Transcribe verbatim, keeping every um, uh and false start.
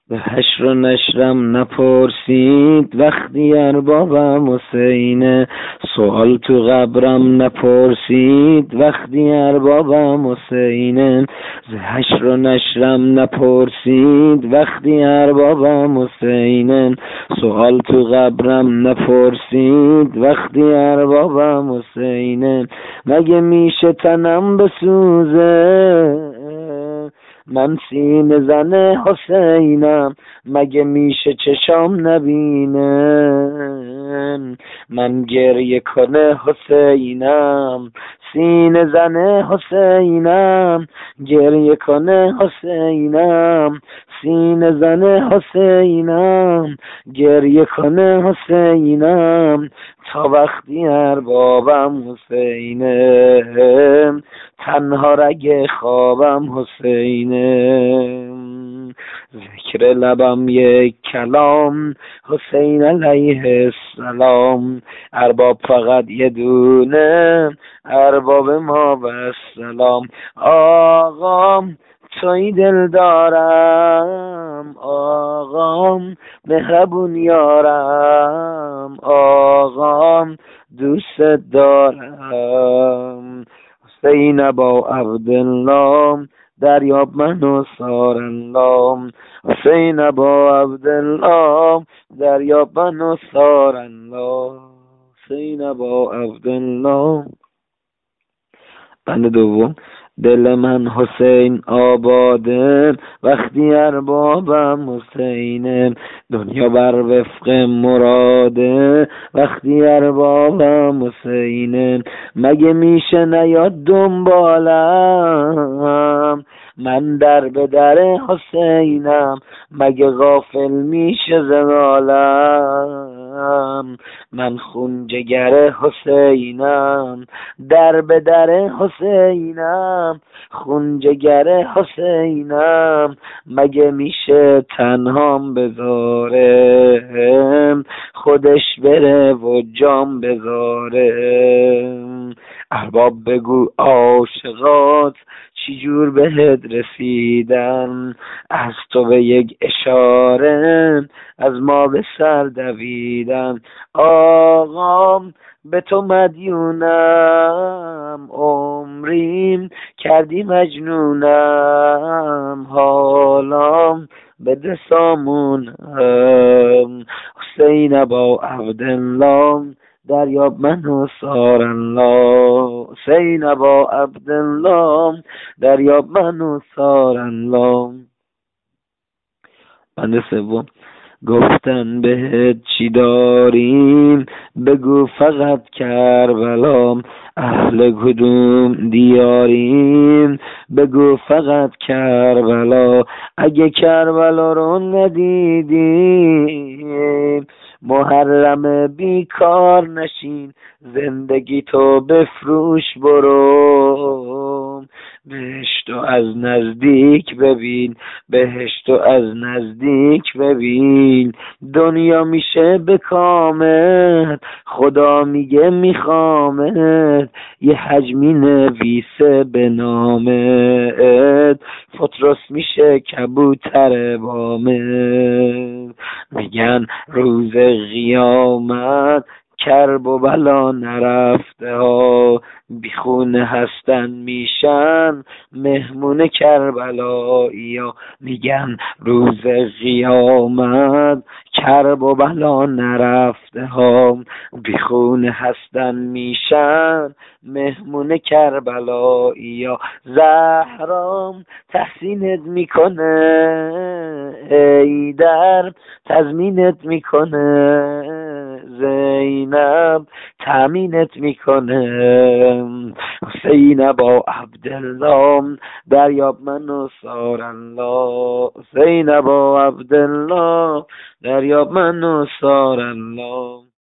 به حشر و نشرم نپرسید وقتی اربابم حسینه، سوال تو قبرم نپرسید وقتی اربابم حسینه، ز حشر و نشرم نپرسید وقتی اربابم حسینه، سوال تو قبرم نپرسید وقتی اربابم حسینه، مگه میشه تنم بسوزه من سینه زن حسینم، مگه میشه چشام نبینه من گریه کنه حسینم، سینه زن حسینم گریه کنه حسینم، سینه زن حسینم گریه کنه حسینم، تا وقتی اربابم حسینه تنها رگ خوابم حسینه، ذکر لبم یک کلام حسین علیه السلام، ارباب فقط یه دونه ارباب ما و السلام، آقام توی دل دارم آقام مهربون یارم آقام دوست دارم، حسین با عبدالله دریاب منو سارالله، حسین با عبدالله دریاب منو سارالله، حسین با عبدالله. بند دوم، دل من حسین آباده وقتی اربابم حسینه، دنیا بر وفق مراده وقتی اربابم حسینه، مگه میشه نیاد دنبالم من در به در حسینم، مگه غافل میشه زنالم من خون جگر حسینم، در به در حسینم خون جگر حسینم، مگه میشه تنهام بذاره خودش بره و جام بذاره، ارباب بگو عاشقات چی جور بهت رسیدن، از تو به یک اشاره از ما به سر دویدن، آقام به تو مدیونم عمریم کردی مجنونم، حالام بده سامونم، حسین با عبدالله دریاب منو سارالله، حسین با عبدالله دریاب منو سارالله. بند سوم، گفتن بهت چی داریم بگو فقط کربلام، اهل کدوم دیاریم بگو فقط کربلا، اگه کربلا رو ندیدیم محرم بیکار نشین، زندگی تو بفروش برو بهشتو از نزدیک ببین، بهشتو از نزدیک ببین، دنیا میشه به کامت خدا میگه میخوامت، یه حجمی نویسه به نامت فطرس میشه کبوتر بامت، میگن روز قیامت کرب و بلا نرفته ها بیخونه هستن میشن مهمون کربلایی ها، میگن روز قیامت کرب و بلا نرفته ها بیخونه هستن میشن مهمون کربلایی ها، زهرام تحسینت میکنه حیدر تضمینت میکنه، زینب تامینت میکنه، حسین با عبدالله دریاب منو سارالله، حسین با عبدالله دریاب منو سارالله.